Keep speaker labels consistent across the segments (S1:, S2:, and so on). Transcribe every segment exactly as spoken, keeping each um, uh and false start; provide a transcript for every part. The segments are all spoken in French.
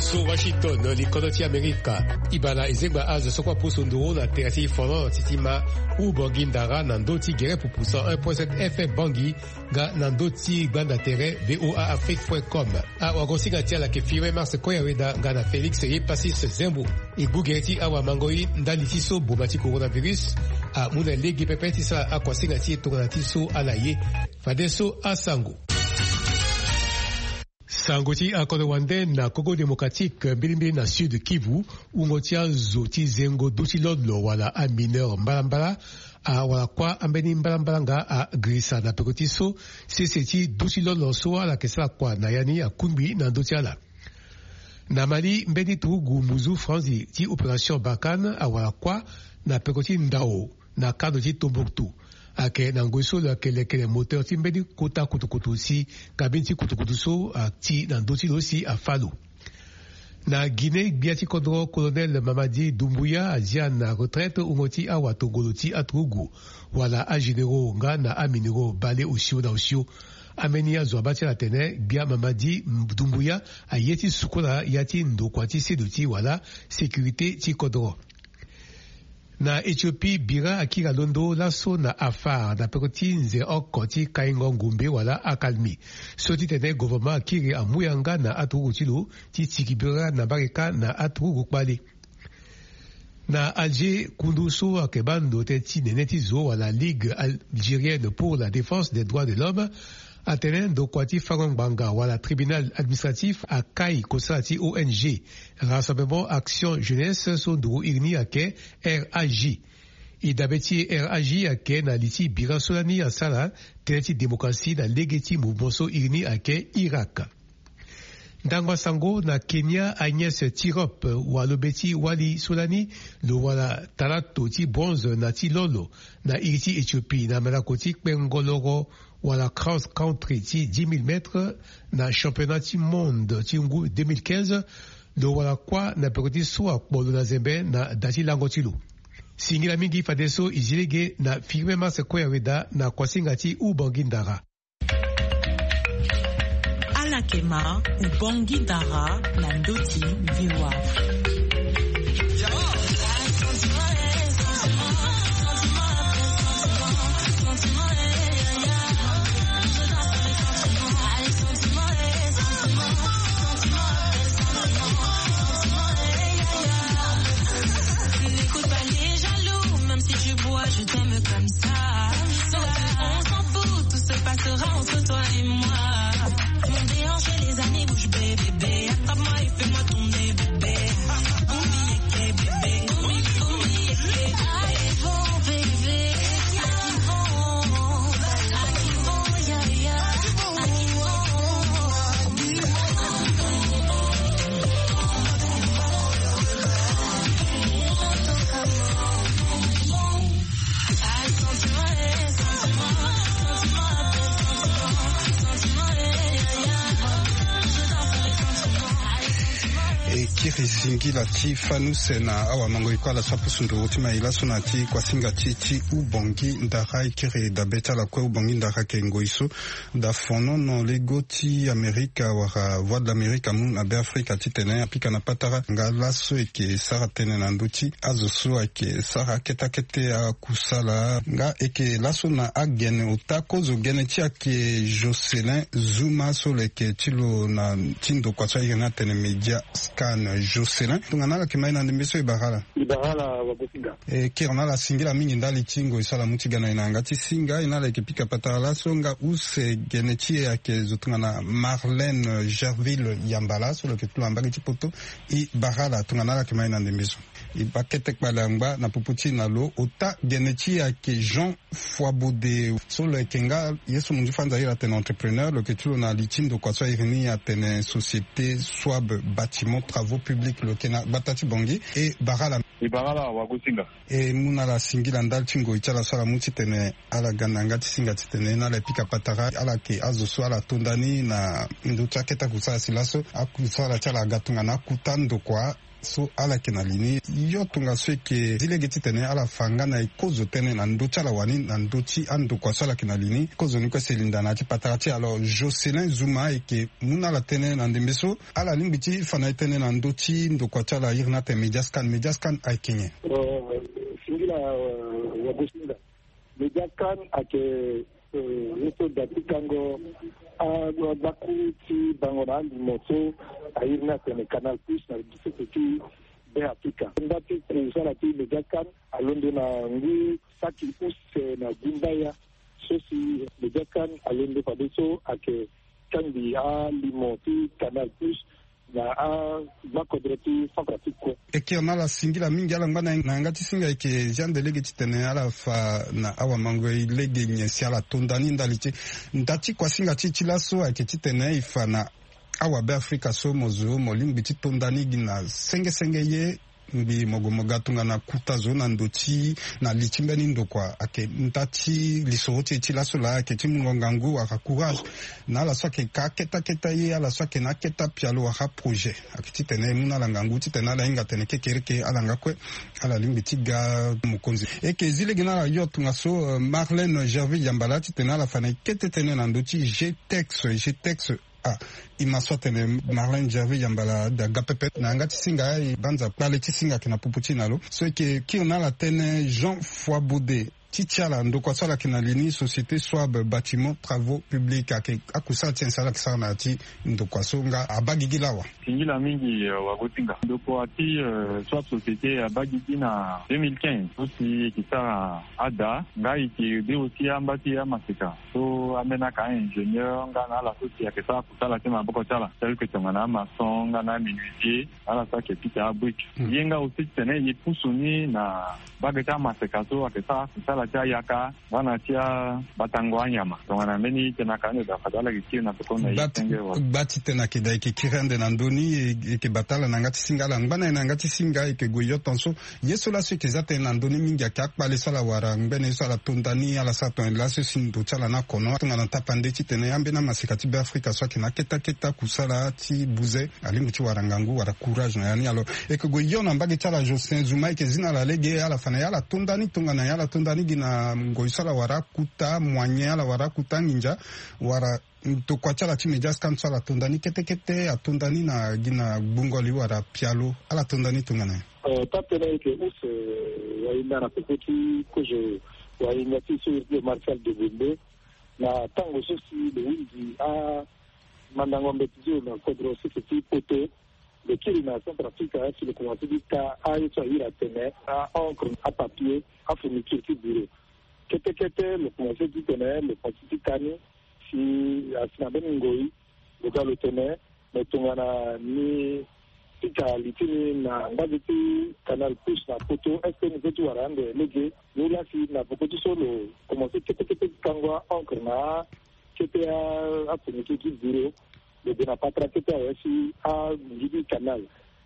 S1: so Washington likonoti Amerika ibala izegba az sokwa pusunduro na terasi fono titima u bongindara nandoti gere pupusa un point sept F M bangi ga nandoti gbanda tere voa afrique point com a wagosinga tia la kefiwe mars koyaweda ga na Felix Yepasis Zembo ibugereti awa mangoi ndalitiso bomati coronavirus a muna legi pepetisa akwasinga tia tokonatiso alaye fadeso asango Sangoti akono wande na Congo démocratique mbilimbili na sud Kivu ungotia zoti zengo duti lodlo wala a mineur mbalambala a wala kwa ambeni mbalambalanga a grisa na pekotiso seseti duti lodlo soa la kesala kwa na yani a kumbi na duti ala. Na Mali mbeni tugu muzu franzi ti opération Barkhane a wala kwa na pekoti ndao na kado ti Tombouctou. Ake na ngoiso la kele kele moteur ti mbedi kota kutukutu si kabinti kutukutu so a ti na doti lo si a Falu. Na Guinée biati kodro colonel Mamadi Doumbouya azia na retraite ungoti awa togoloti atrugu wala a généraux nga na a minero bale osio na osio amenia zwabati la tene bia Mamadi Doumbouya a yeti sukola yati ndokwati seduti wala sécurité ti kodro. Na Ethiopie bira akira londo laso na afar na pekoti nze okoti kaingo ngumbe wala akalmi soti tene gouvernement akiri amuyanga na atugu tilo ti tikibira na barika na atugu kwali. Na Alger kunduso akebando te ti neneti zo wala Ligue algérienne pour la défense des droits de l'homme atenen do kwati farongbanga wala tribunal administratif a kai kosati O N G Rassemblement Action Jeunesse so do irni ake R A J idabeti R A J ake na liti bira solani asala teneti démocratie na legeti mouvement so irni ake Irak. Ndangwa sango na Kenya Agnès Tirop walobeti wali solani lo wala talato ti bronze na ti lolo na iriti Ethiopie na melakoti pengoloro wala cross country ti dix mille mètres na championnat ti monde ti ngu deux mille quinze lo wala kwa na pekoti so akpolo na zembe na dati lango ti lo. Singila mingi fadeso izilege na firme mase koyaweda na kwasinga ti ubangindara.
S2: Alakema ubangindara na ndoti viwa.
S3: Je t'aime comme ça. On s'en fout, tout se passera entre toi et moi. Mon déhanché, les années bouge bébé. Attrape-moi et fais-moi tourner bébé. Oubliez que bébé. Oubliez que allez bon bébé. Qui vont, qui vont, ya ya.
S4: Kiri singila ti fanuse na awa mangoi kwa la sapusundu utima ilaso na ti kwa singa ti ti ubongi ndara kiri da beta la kwe ubongi ndara ke ngoiso da fono no lego ti Amerika wara voix de l'Amérique amu na be Afrika ti tene apika na patara nga laso eke sara tene na nduti azoso eke sara keta kete a kusala nga eke laso na agene utako zo gene ti ake Jocelyn Zuma so leke tilo na tindo kwa tsa igena tene media scan Jocelyn tungana la kimaina ndembeso ibarala
S5: ibarala wabusinga
S4: e kirana la singila mingi ndali tingo isala mutigana inanga ti singa inala ekipika patala songa use geneti yake zotungana Marlène Gerville Yambala so le ketula mbagi tipoto i barala tungana la kimaina ndembeso i bakete kbalangba na puputi na lo ota geneti yake Jean Foibode so le kenga yesu mundu fanza ira ten entrepreneur le ketulo na litindo kwa so irini ya ten société Swab bâtiment travaux publics le kena batati bongi e barala
S5: e barala wakusinga
S4: e muna la singila ndal tingo ichala sala muti tene ala gananga tisinga tene na la pika patara ala ke azo so ala tondani na ndu chaketa kusala silaso akusala chala gatunga na kutando kwa so ala kenalini yo tunga so ke zile geti tene ala fanga na ikozo tene na ndo chala wani na ndo chi ando kwa sala kenalini kozo ni kwa selinda na ti patarati alors Jocelyn Zuma e ke muna la tene na ndembeso ala limbiti fana tene na ndo chi ndo kwa chala irna te mediascan mediascan ai kenye
S5: uh, singila uh, wabusinga mediascan ake yeso dati kango a baku ti bangona moto a irna tene canal plus na disiti be Afrika ndati preusala ti mediascan alondo na ngi saki us na gumbaya sosi mediascan alondo padeso ake kandi a limoti canal plus na a makodreti fakatiko
S4: eke na la singila mingi ala ngana na ngati singa eke Jean Delege titene ala fa na awa mango ilege nyesi ala tondani ndaliche ndati kwa singa chichilaso ake titene ifa na awa be Afrika so mozo molimbi tondani gina senge senge ye mbi mogo mogatunga na kuta zona ndoti na lichimbeni ndokwa ake ntati lisohote chilaso la ake chimungongangu aka courage na la soke ka keta keta ye ala soke na keta pialo aka projet akiti tene muna la ngangu titena la inga tene kekereke ala ngakwe ala limbi tiga mukonzi eke zile gina la yotunga so uh, Marlène Gervais Yambala titena la fana kete tene na ndoti G-Tex G-Tex ah imaswa tene Marlène Gervais Yambala da gapepe na ngati singa banza pale tisinga kina pupuchi nalo so ke ki na la tene Jean Foibaudet Tichiala ndokwa sala kina lini société Swab bâtiment travaux publics ake akusa tien sala kisana ati ndokwa songa abagigilawa
S5: singila mingi wa gotinga ndokwa ti Swab société abagigi na deux mille quinze aussi kita ada ngai ki de aussi ambati ya masika so amena ka ingénieur ngana la société ke sa kusala tema boko sala tel que tongana maçon ngana menuisier ala sa ke pita brick yenga aussi tene yi pusuni na bageta masika so ke sa kusala cha yaka wana tia batangwa nyama tongana meni tena kane da fadala ki na tokona yitenge wa
S4: bati tena ke dai ke kirende na ndoni e ke batala na ngati singala ngana na ngati singa e ke goyo tonso yeso la se ke zate na ndoni mingi ka pale sala wara ngene sala tondani ala sa ton la se sindo chala na kono tongana tapande ti tena yambe na masikati be Afrika so ke na keta keta kusala ti buze ali muti warangangu wara courage na yani alo e ke goyo na mbage chala Jocelyn Zuma e ke zina la lege ala fana yala tondani tongana yala tondani gina ngoisala wara kuta mwanye ala wara kuta ninja wara to kwa chala ti mediascan sala tondani kete kete atondani na gina bungoli wara pialo ala tondani tongana
S5: euh tapena ke us wa indana pekoti ko je wa inati sur de Marshal de Bembe na tango sosi de wingi a mandango mbetizo na kodro sisi poto de Kirina Centrafrique sur le commencé du cas a eu sa ira tene a encre à papier a fourniture du bureau kete kete le commencé du tene le parti kani si asina beningoi le gars le tene mais tongana ni tika litini na ngazeti canal plus na photo est ce que nous warande lege nous là si na beaucoup solo commencé kete kete kangwa encre na kete a fourniture du bureau le n'a pas traité aussi à du canal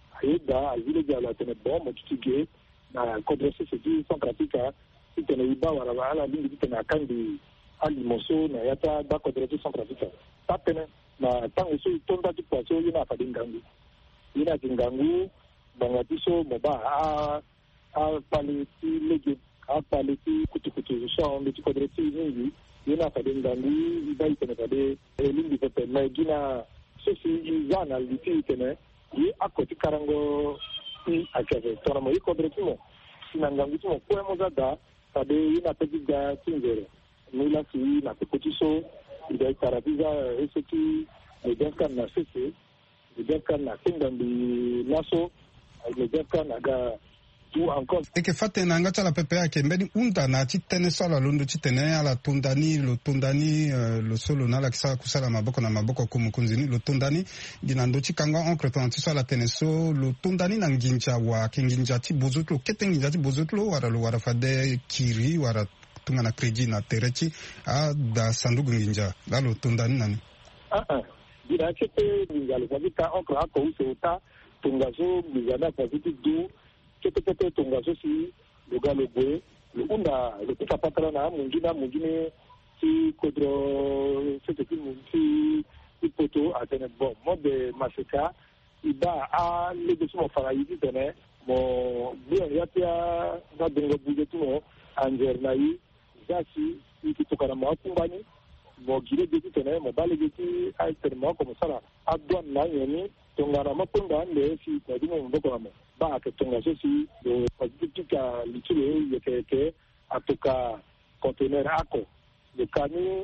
S5: aida azile jala tene bon mo tutige na kodresse se dit sans pratique si tene iba wala wala lingi tene akandi ali moso na yata da kodresse sans pratique tapene na tango so tonda ti poso yina fa dingangu yina dingangu bangati so moba a a paleti lege a paleti kutukutu so ndi kodresse yingi yina fa dingangu iba tene pade lingi pepe na gina sosi izana liti tene yi akoti karango i akeve tona mo ikodresse mo sinangangu mo ko mo zada pade yina pegiga tinzere nila si na pekotiso ida tarabiza eseki mediascan na sese mediascan na tengandi naso mediascan aga tu encore
S4: eke fate na ngata la pepe yake mbeni unda na titene sala londo titene ala tondani lo tondani uh, lo solo na la kisa kusala maboko na maboko kumukunzini lo tondani gina ndo tikanga encre to antiso la teneso lo tondani na nginja wa kinginja ti bozotlo ketenginja ti bozotlo wara lo wara fade kiri wara tunga na credit na terechi a da sandugu nginja la lo tondani nani
S5: ah ah gina kete nginja lo fadika encre ako usota tungazo bizana faziti du kete kete tonga sosi loga logwe le unda le pika patala na mungina mungine si kodro sete ki munti ipoto atene bon mode maseka iba a lebe sumo fara yidi tene mo bien yatia na dengo bujetumo anger na yi zasi ikitokana mo akumbani mo gire geti tene mo bale geti alternement comme ça là adwan na yeni tongana mapunga ande si na dimo mboko mo ba ke tonga sosi do positika litule yeke ke atoka conteneur ako le kani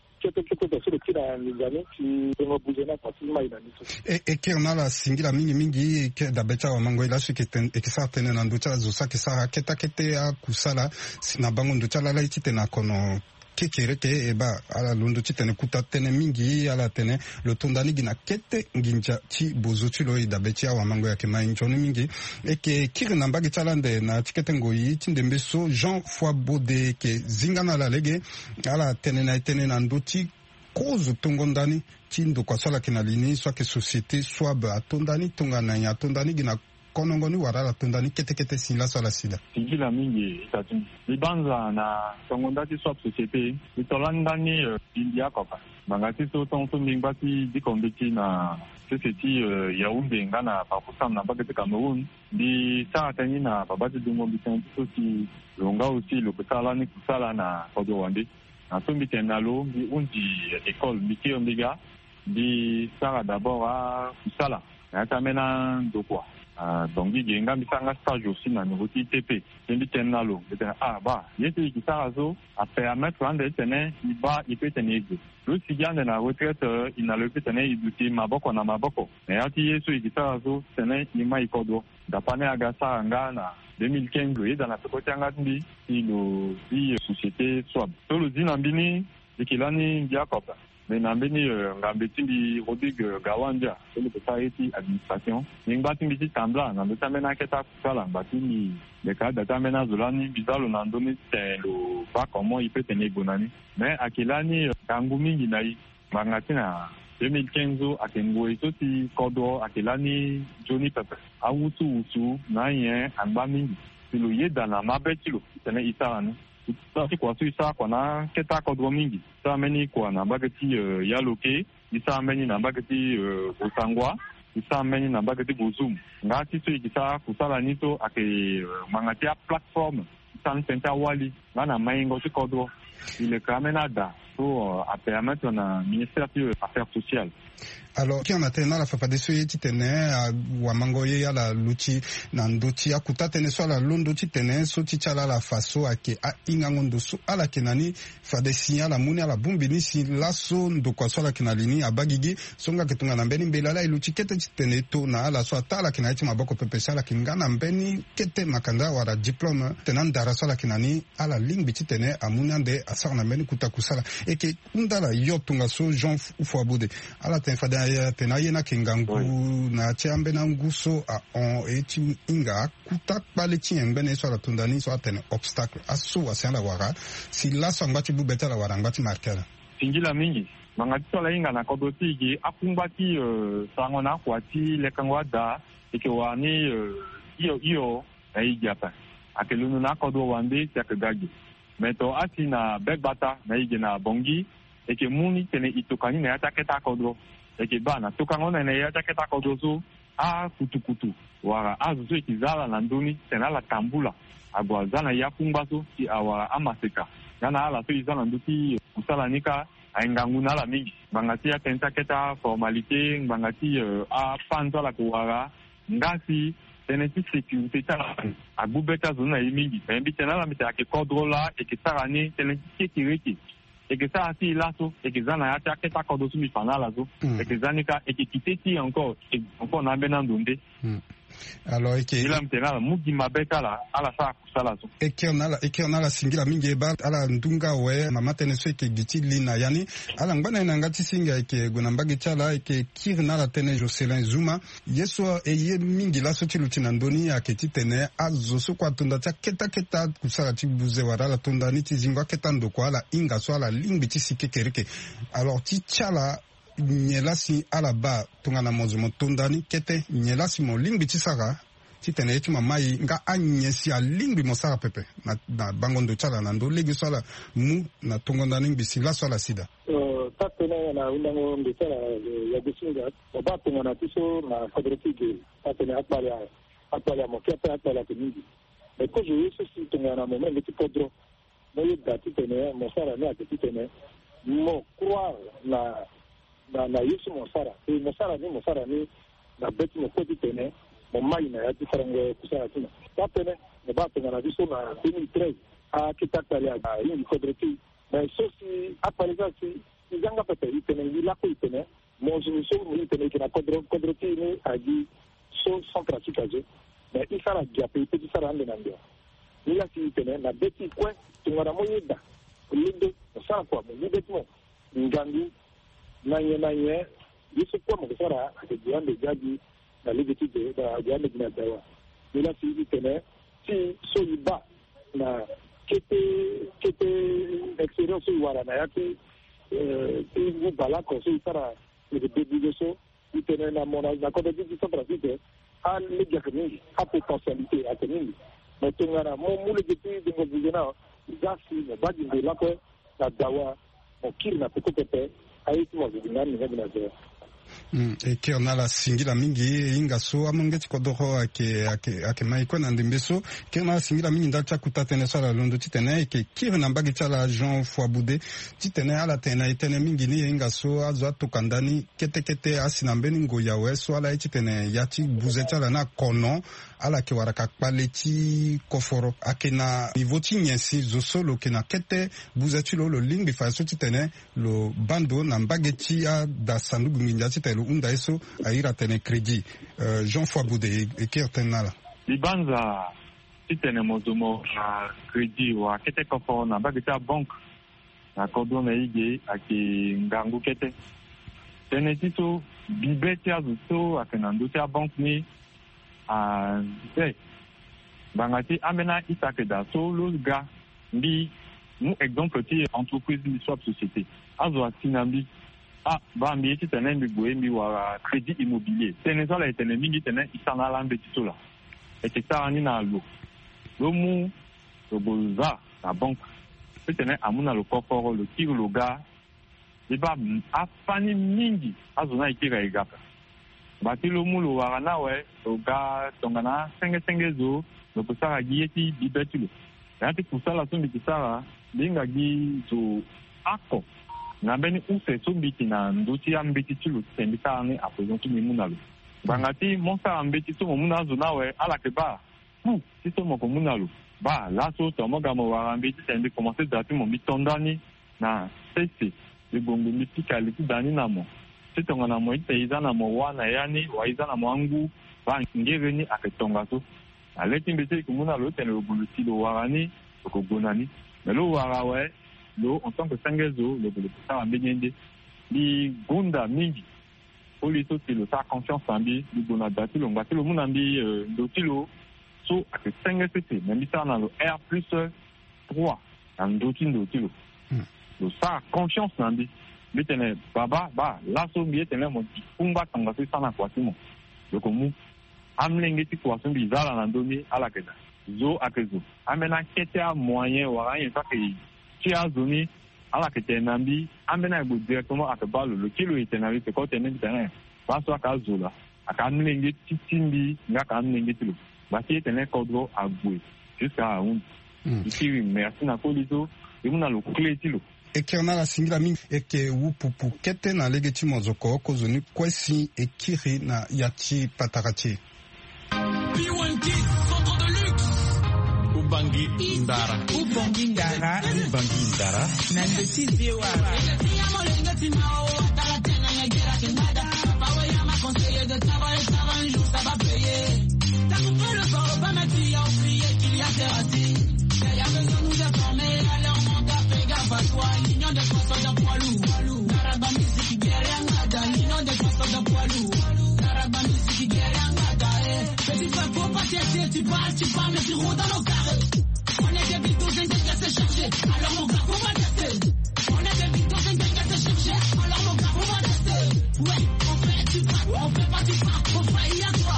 S4: e ke ona la singila mingi mingi ke da becha wa mango ila suke ten e kisa tene na nducha zosa kisa keta kete a kusala na bango nducha la la itena kono kekere ke eba ala lundu tene kuta tene mingi ala tene lo tondani gina kete nginja ti bozuti lo ida becha wa mango ya kema injoni mingi e ke kiri namba ke chalande na tikete ngoyi tindembe so Jean Foibode ke zingana la lege ala tene na tene na nduti cause tongondani tindo kwa sala kinalini soit que société soit ba tondani tongana ya tondani gina konongoni warala tondani kete kete sila sala sida
S6: singila mingi tatu libanza na tongondati soit société itolandani india kopa mangati so tonso mingbati dikombiti na société Yaoundé ngana pakusam na bagete Cameroun di sa tani na babati dungo bitan sosi longa aussi le kusala ni kusala na kodo wande na tumbi tenalo bi undi école miki omega di sara d'abord à kusala na tamena dokwa ah donc il y a un gars stage aussi na niveau T P ndi tenalo ah ba yeti kisara zo a permettre ande tene iba ipe tenege le sigande na retraite il n'a le peut tenir iduti maboko na maboko mais ati yeso ikisara zo tene ima ikodo dapane agasa ngana deux mille quinze le dans la côté ngandi ilo di société soit solo zinambini ikilani Jacob mais nambini ngambeti di Rodrigue Gawanja le société administration ngambati mbiti tambla ngambeta mena keta kusala ngambati ni le cas data mena zolani bizalo nandoni c'est le pas comment il peut tenir gonani mais akilani kangumi nginai mangatina deux mille quinze akengo isoti kodo akilani Johnny Pepper awutu usu na yen ambami silo yeda na mabetilo tene isarani tasi kwa su isa kwa na keta kodo mingi sa meni kwa na bagati yaloke isa meni na bagati osangwa isa meni na bagati bozum ngati su ikisa kusala nito ake mangatia platform san senta wali ngana maingo su kodo ile kamena da pour à permettre na ministère des affaires sociales.
S4: Alors qui en a tena la fapa de soye ti tene wa mangoye ya la luchi na ndochi akuta tene so la londo ti tene so ti chala la faso ake a ingangondo so ala kenani fa de signal la muni ala bumbini si laso ndo kwa so la kenalini abagigi songa ketunga na mbeni mbela la luchi kete ti tene to na ala so atala kenati maboko pepesa la kingana mbeni kete makanda wala diplôme tenan dara so la kenani ala lingbi ti tene amuni ande asar na mbeni kuta kusala eke undala yotunga so Jean Foibode ala ten fada ya tena yena kingangu na chambe na nguso a on eti inga kuta pale ti ngene so la tundani so atene obstacle aso wasala wara si la so ngati bu betala wara ngati markela
S6: singila mingi mangati so la inga na kodoti gi akumbati sangona kwati lekangwa da ikewani iyo iyo ai japa akelunu na kodo wande yakagaji meto ati na begbata na ige na bongi eke muni tene itokani na yataketa kodo eke bana tokangona na yataketa kodo so a kutukutu wara azuzo ikizala na ndoni tena la tambula agwazana yakumba so ti awara amaseka yana ala so izana nduti kusala nika aingangu na la mingi bangati ya tentaketa formalité bangati a panzo la kuwara ngasi tene ti sécurité tala agubeta zona yimingi membi tena la mita ke kodrola e ke sarani tene ti kiriki e ke sa ati laso e ke zana ya ta ke ta kodo sumi fanala zo e ke zanika e ke kiteti encore e encore na bena ndonde
S4: alors eke
S6: ila mtena mugi mabeta la ala sa kusala zo
S4: eke onala eke onala singila mingi ba ala ndunga we mama tene so eke giti lina yani ala ngana ina ngati singa eke gonambagi chala eke kirna la tene Jocelyn Zuma yeso eye mingi la so tilutina ndoni ya keti tene azo so kwa tunda cha keta keta kusala tibuze wala tunda ni tizingwa keta ndoko ala inga so ala lingbi tisike kereke alors ti chala nyelasi alaba tungana mozo motondani kete nyelasi mo lingbi tisaka titene eti mamai nga anyesi a lingbi mosaka pepe na, na bangondo chala na ndo legi swala mu na tongondani mbisi la swala sida
S5: uh, tatene na na undango ndetala ya desinga oba tongana tiso na quadritique atene akpala akpala mo kiapa akpala tenidi mais ko je yeso si tongana mo même petit podro mo yeda titene mo sara na titene mo croire na na na yeso mo sara e mo sara ni mo sara ni na beti mo ko titene mo mai na ya tifarango kusara tina tapene mo ba tongana tiso na deux mille treize a kitakali a une quadritique mais ceci akpala si Izanga pete itene ilako itene mozo so mu itene kina kodro kodro tini agi so sans pratique aje mais isara giape petit sara ande nandia ila si itene na beti kwe tungara moyeda lindo sara kwa mu beti mo ngangi nanye nanye yeso kwa mo sara ake diande jadi na libeti de da diande na dawa ila si itene si so iba na kete kete exterior so wara na yake eh bala ko so sara le début de so itene na mona na ko de dix pratique a le diagnostic a potentialité a tenir mais tungara mo mule depuis de mo bujena gasi na badi de la ko na dawa o kirna ko pepe ayi mo de na ni na de
S4: Mm, e ke ona la singila mingi inga so amongeti kodoro ake ake ake maiko na ndembeso ke ona singila mingi ndacha kutatene sala londo titene ke kire na mbagi tala Jean Foaboude titene ala tena itene mingi ni inga so azo atukandani kete kete asina mbeni ngoya weso ala titene yati buzeta la na kono ala ke waraka paleti koforo akena nivoti nyensi zo solo kena kete buzetulo lo lingi fa so titene lo bando na mbageti a da sandugu minja titelo unda eso aira tene crédit uh, Jean Foaboude ekirtenala
S6: libanza titene mozomo na crédit wa kete koforo na mbageti a bank na kodo na ige ake ngangu kete tene tito bibeti azuto akena ndote a bank ni a eh bangati amena itake da so lo ga ndi mu exemple ti entreprise ni swap société azo atinambi ah ba mi ti tene mbi boe mbi wa crédit immobilier tene so la tene mingi tene isana la mbeti to la e ti ta ni na lo lo mu lo boza la banque tene amuna lo kokoro lo tiro lo ga e ba afani mingi azo na ikira igapa bati lo mu lo warana we lo ga tongana senge senge zo lo kusara gieti bibetulo yati kusala so mbikisara linga gi zo ako na beni use so mbiki na nduti ambiti tulo tembita ni apresentu mimunalo bangati monsa ambiti so mumuna zo nawe ala ke ba pu si so mo komunalo ba la so to mo ga mo warambiti tembi commencer dati mo mitondani na sese le bongo mitika le dani na mo sitonga na mo iteiza na mo wana yani waiza na mwangu ba ngere ni aketonga so aleti mbese kumuna lo tene lo buluti lo warani ko gonani melo warawe lo en tant que sangezo le buluti sa mbenyende li gunda mingi polito tilo sa confiance ambi li gona dati lo ngati lo munambi ndotilo so ake sengese membi sa na lo R plus trois na ndoti ndotilo lo sa confiance nambi bitene baba ba laso mbi tene mo kumba tanga so sana kwa simo loko mu amlenge ti kwa so mbi zala na ndomi ala keda zo akezo amena kete a moyen wa rien ça que ti azoni ala kete nambi amena go directement akabalo le kilo itena wi ko tene bitene ba so aka zola aka amlenge ti timbi ngaka amlenge ti lo ba ti tene kodro agwe jusqu'à un ici merci na polizo imuna lo clé ti lo
S4: ekirna la singila mingi eke wupupu kete na legeti mozoko kozoni kwesi ekiri na yati patarati
S7: B one K centre de luxe Ubangi Ndara
S2: Ubangi Ndara
S7: Ubangi Ndara
S2: na ndoti zewa
S3: conseiller de travail, ça va un jour, ça va payer. T'as compris le corps, pas ma fille, a oublié qu'il y a thérapie. Il y a besoin de nous informer, allez on monte à faire gaffe à toi. L'union des forces de poids lourd. Naraba musique, guerre en gada. L'union des forces de poids lourd. Naraba musique, guerre en gada. Petit frère, faut pas tester, tu parles, tu parles, mais tu roules dans nos carrés. On est des bitos, j'ai qu'à se chercher. Alors mon gars, faut pas tester. On est des bitos, j'ai qu'à se chercher. Alors mon gars, faut pas tester. Ouais, on fait, tu parles, on fait pas, tu parles, on faillit à toi.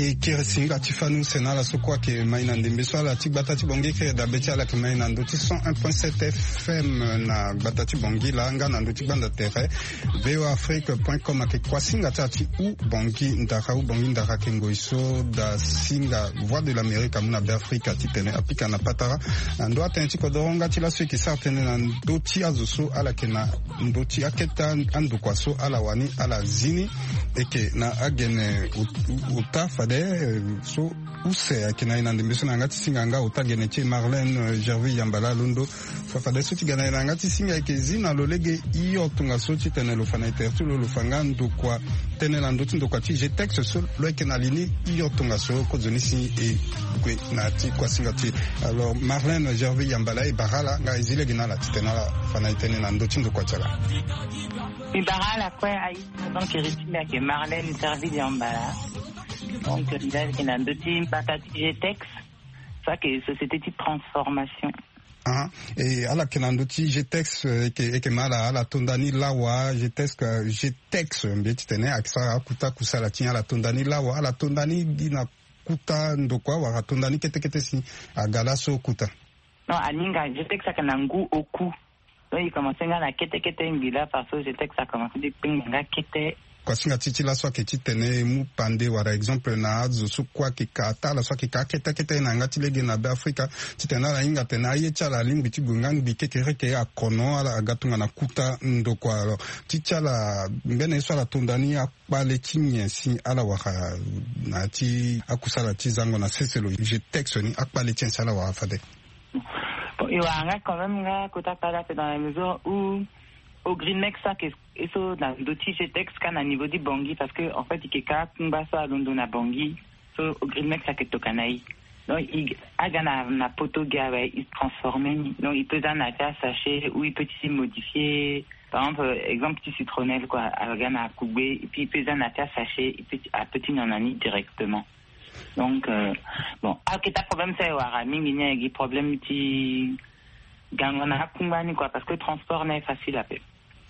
S4: e kere singa tifanu senala sokwa ke maina ndembe swala ti batati bongi ke da beti ala ke maina ndo ti cent un point sept F M na batati bongi la nga na ndo ti banda terre voafrique point com ke kwa singa tati u bongi ndaka u bongi ndaka ke ngoiso da singa voix de l'Amérique amuna Afrika ti tene apika na patara ndo atenti ko doronga ti la so ki sartene na ndo ti azuso ala ke na ndo ti aketa andu kwaso ala wani ala zini eke na agene uta fade so use akina ina ndimbiso na ngati singa nga uta gene che Marlène Gervais Yambala Lundo fa fade so tigana ina ngati singa eke zina lolege iyo tunga so ti tene lo fana itertu lo fanga ndo kwa tene na ndo ndo kwa ti je texte so lo eke na lini iyo tunga so ko zoni si e kwe na ti kwa singa ti alors Marlène Gervais Yambala e barala nga izile gina la ti tene la fana itene na ndo ti ndo kwa chala
S8: Ibarala kwa ayi donc ritima ke Marlène Gervais Yambala donc il y a un petit patati G-Tex ça que société de transformation
S4: ah et ala kenando ti G-Tex ke ke mala ala tondani lawa G-Tex G-Tex mbeti tene akisa akuta kusala ti ala tondani lawa ala tondani dina kuta ndokwa wa tondani kete kete si agala so kuta
S8: non aninga G-Tex akanangu oku donc il commençait à la kete kete ngila parce que G-Tex a commencé de pinga kete
S4: kwa singa titi la so ke titene mu pande wara exemple na azo so kwa ke kata la so ke ka kete kete na ngati lege na be Afrika titena la inga tena ye chala limbi ti bungang bi ke ke ke akono ala agatunga na kuta ndo kwa alo tichala mbene so la tondani akpale tinye si ala waka na ti akusala ti zango na seselo je texte ni akpale tin sala wa fade
S8: bon il y a quand même là kota kala dans la mesure où au Greenmex ça que eso na doti G-Tex kana niveau di bongi parce que en fait ikeka kumbasa londo na bongi so au Greenmex ça que tokanai donc il agana na poto gawe il se transformer donc il peut en acheter sachet ou il peut s'y modifier par exemple exemple petit citronnelle quoi agana kubé et puis il peut en acheter sachet et puis à petit nanani directement donc euh, bon ah que ta problème c'est wara mingi ni problème ti gangana kumbani quoi parce que le transport n'est facile à faire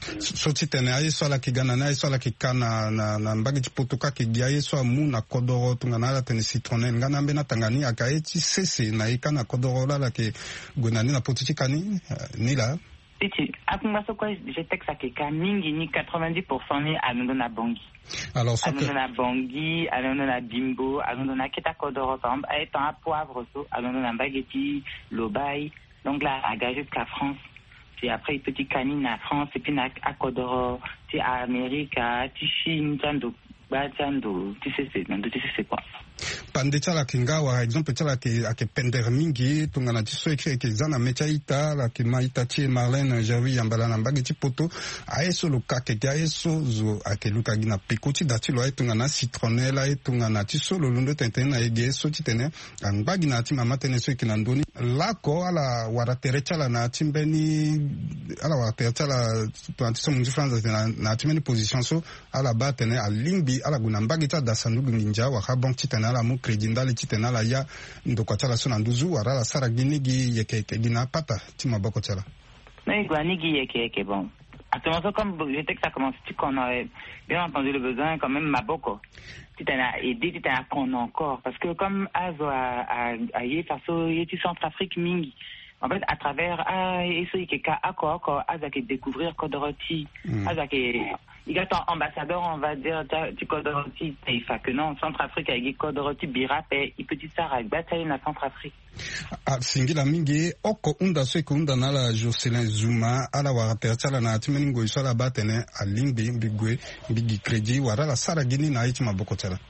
S4: so ti tene aye so ala ki gana na aye so ala ki kana na na mbagi ti potoka ki gi aye so amu na kodoro tunga na ala tene citronnelle ngana mbe na tangani aka ye ti sese na ika na kodoro la la ke gonani na poto ti kani ni la
S8: titi akumba so kwa G-Tex akeka mingi ni quatre-vingt-dix pour cent ni alondo na bongi
S4: alors so
S8: alondo na bongi alondo na bimbo alondo na keta kodoro par exemple aye tan poivre so alondo na mbageti lobai donc là à jusqu'à France puis après petit canine à France et puis à Kodoro puis à Amérique à Chine tando ba tando tu sais c'est non tu sais c'est quoi
S4: pande chala kingawa exemple chala ke ake pender mingi tungana ti so ekre ke zana mecha ita la ke maita ti Marlène Gervais Yambala na mbagi ti poto ayeso lo ka ke ayeso zo ake luka gina pekoti dati lo tungana citronnelle ay tungana ti so lo lundo tenten na ege so ti tene mbagi na ti mama tene so kina ndoni lako ala wara tere chala na ti mbeni ala wara tere chala to so munzi France na na ti meni position so ala ba tene alimbi ala guna mbagi ta da sandugu ninja wa bon ti tene ala mu credit ndali ti tene ala ya ndo kwa chala so na nduzu wara la sara ginigi yeke ke gina pata ti maboko chala
S8: mais guanigi yeke yeke bon actuellement comme je sais que ça commence tu qu'on a bien entendu le besoin quand même maboko tu t'en as aidé tu t'en as qu'on encore parce que comme azo a a a yé faso yé tu Centrafrique mingi en fait à travers ah eso ikeka ako ako azake découvrir Kodoroti azake il y a ton ambassadeur on va dire du Kodoroti il fait que non Centrafrique avec Kodoroti birape il peut dire ça avec bataille na Centrafrique
S4: ah singila mingi oko unda so ko unda na la Jocelyn Zuma ala wa terchala na timeningo isola batene alimbi mbigwe mbigi credit wara la sara gini na itima boko chala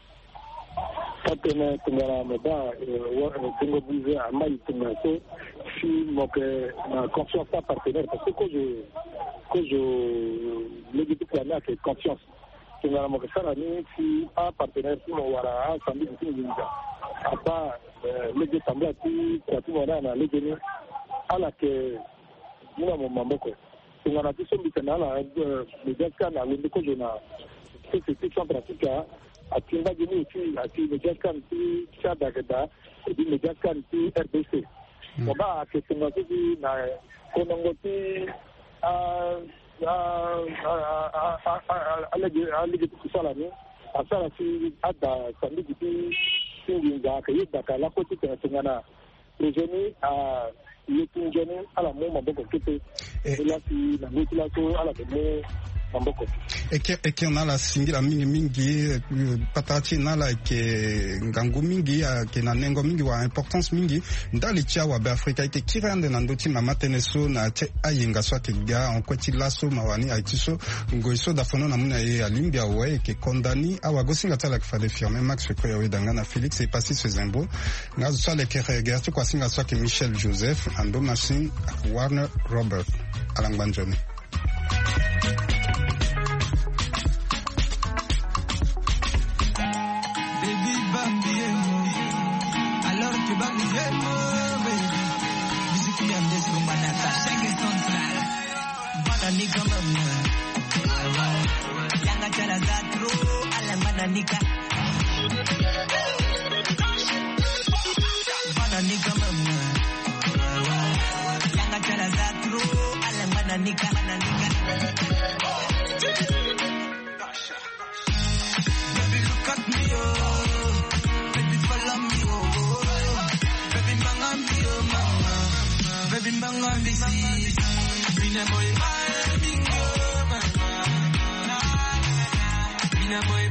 S5: Katene tengara meba tengo bize amai tengaso si moke na confiance pas partenaire parce que quand je quand je le dis que là c'est confiance tengara moke sara ni si un partenaire si mo wara samedi si ninja apa le de tambla ti kwa ti wara na le ni ala ke muna mo mamboko tengara ti so bitana la le deska na le ko je na c'est c'est Centrafrique ati mbagini ti ati mejakan ti Chadagada di mejakan ti R D C oba ke singa ti na konongo ti a a a a a alege alege ti sala ni asala si ada sandi kuti singinga kayedaka la koti tengana prejeni a yetunjeni ala mo maboko kete ela si na ngutila so ala de maboko
S4: eke eke na la singira mingi mingi patati na la ke ngangu mingi ke na nengo mingi wa importance mingi ndali tia wa be Afrika ke kirande na ndoti mama teneso na te ayinga so ke ga on kweti laso mawani aitiso ngoiso da fono na muna ye alimbia we ke kondani awa gosinga tala ke fade firme Max ko ya wedanga na Felix et passé ce zembo ngazo so le ke regarde kwa singa so ke Michel Joseph ando machine Warner Robert alangbanjoni.
S9: Nika Bana nika mama Yanga chala zatru Ala mana nika Bana nika Baby look at me oh Baby follow me oh Baby manga me oh mama Baby manga me see Bina boy my bingo mama Bina boy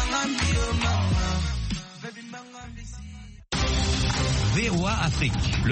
S10: V O A Afrique.